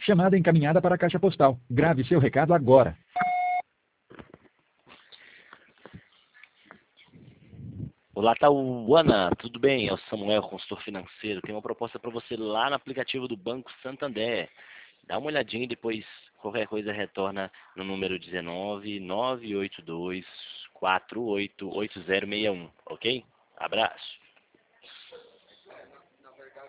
Chamada encaminhada para a caixa postal. Grave seu recado agora. Olá, Tauana, tudo bem? É o Samuel, consultor financeiro. Tem uma proposta para você lá no aplicativo do Banco Santander. Dá uma olhadinha e depois qualquer coisa retorna no número 19 982 488061, ok? Abraço.